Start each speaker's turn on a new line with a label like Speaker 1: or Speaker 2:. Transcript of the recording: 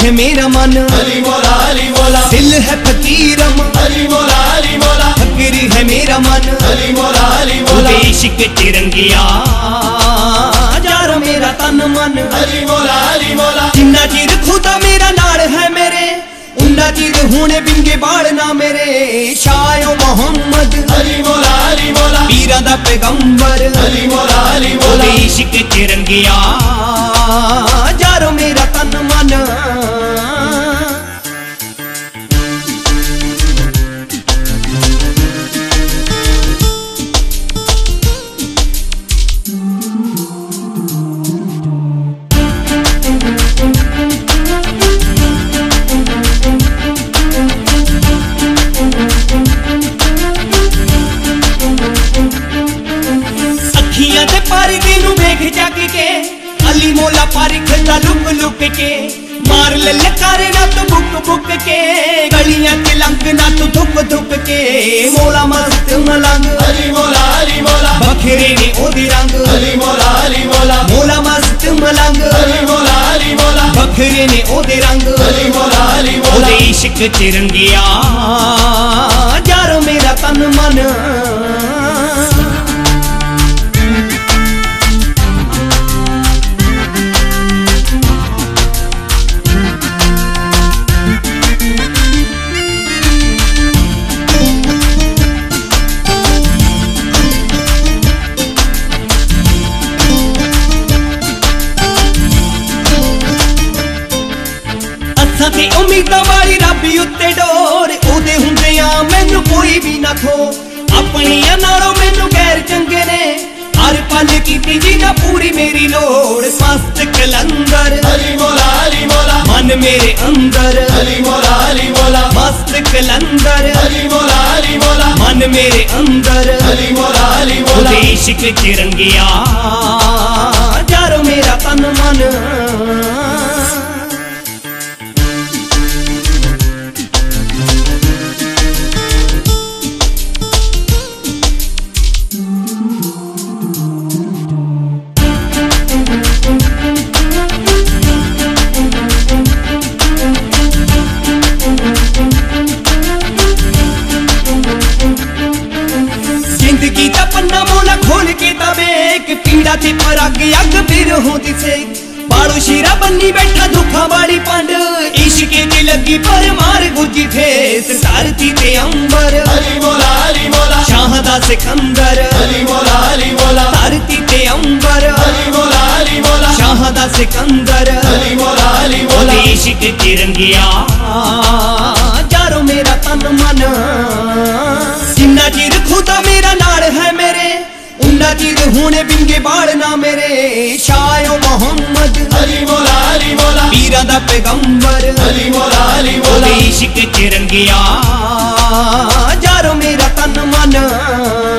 Speaker 1: है मेरा मन,
Speaker 2: अली मौला अली मौला।
Speaker 1: दिल है फकीरम,
Speaker 2: अली मौला अली मौला।
Speaker 1: फकीर है मेरा मन,
Speaker 2: अली मौला अली मौला।
Speaker 1: देश के तिरंगिया यार मेरा तन मन,
Speaker 2: अली मौला अली मौला।
Speaker 1: जिन्ना चिर खुदा मेरा नाल है मेरे, उन्ना चिर होने बिंगे बाल ना मेरे। शायो मोहम्मद
Speaker 2: अली मौला अली मौला।
Speaker 1: पीरा दा पैगंबर,
Speaker 2: अली मौला अली मौला।
Speaker 1: देश के तिरंगिया यारो मेरा तन मन। अखियां ते पारी तेनू वेख जग के, अली मौला पारी खंदा लुक लुक के। मार ले लकारे ना तो बुक बुक के, गलियां के लंग ना तो धुक धुक के। मौला मस्त मलंग,
Speaker 2: अली मौला अली मौला।
Speaker 1: बखेरे ने ओदी रंग,
Speaker 2: अली मौला अली मौला।
Speaker 1: मौला मस्त मलंग,
Speaker 2: अली मौला अली मौला।
Speaker 1: बखेरे ने ओदे रंग,
Speaker 2: अली मौला अली मौला।
Speaker 1: देश के तिरंगिया यारो मेरा तन मन। ते उम्मीदां वाली रब उत्ते डोर, ओदे हुंदियां मैनू कोई भी ना खो। अपनियां नालों मैनू गैर चंगे ने, हर पल कीती जी ना पूरी मेरी लोड़। मस्त कलंदर
Speaker 2: अली मौला अली मौला।
Speaker 1: मन मेरे अंदर,
Speaker 2: अली मौला अली मौला।
Speaker 1: मस्त कलंदर
Speaker 2: अली मौला अली मौला।
Speaker 1: मन मेरे अंदर,
Speaker 2: अली मौला अली मौला।
Speaker 1: देश के तिरंगिया यारो मेरा तन मन। जिंदगी दा पन्ना मौला खोल के तवेक, पीड़ा ते पराग अग फिर होंदी से। बाड़ो शीरा बन्नी बैठा दुखा वाली पंड, इश्के दी लगी पर मार गुजी ठेस। धरती ते अंबर
Speaker 2: अली मौला अली मौला।
Speaker 1: शाह दा सिकंदर,
Speaker 2: अली मौला अली मौला।
Speaker 1: धरती ते अंबर
Speaker 2: अली मौला अली मौला।
Speaker 1: शाह दा सिकंदर,
Speaker 2: अली मौला अली मौला।
Speaker 1: देश के तिरंगिया यारो मेरा तन मन। जिन्ना चिर खुदा मेरा नाल है मेरे, उन्ना चिर होने बिंगे बाल ना मेरे। शायो मोहम्मद
Speaker 2: अली मौला अली मौला।
Speaker 1: पीरा दा पैगंबर,
Speaker 2: अली मौला अली मौला।
Speaker 1: देश के तिरंगिया यारो मेरा तन मन।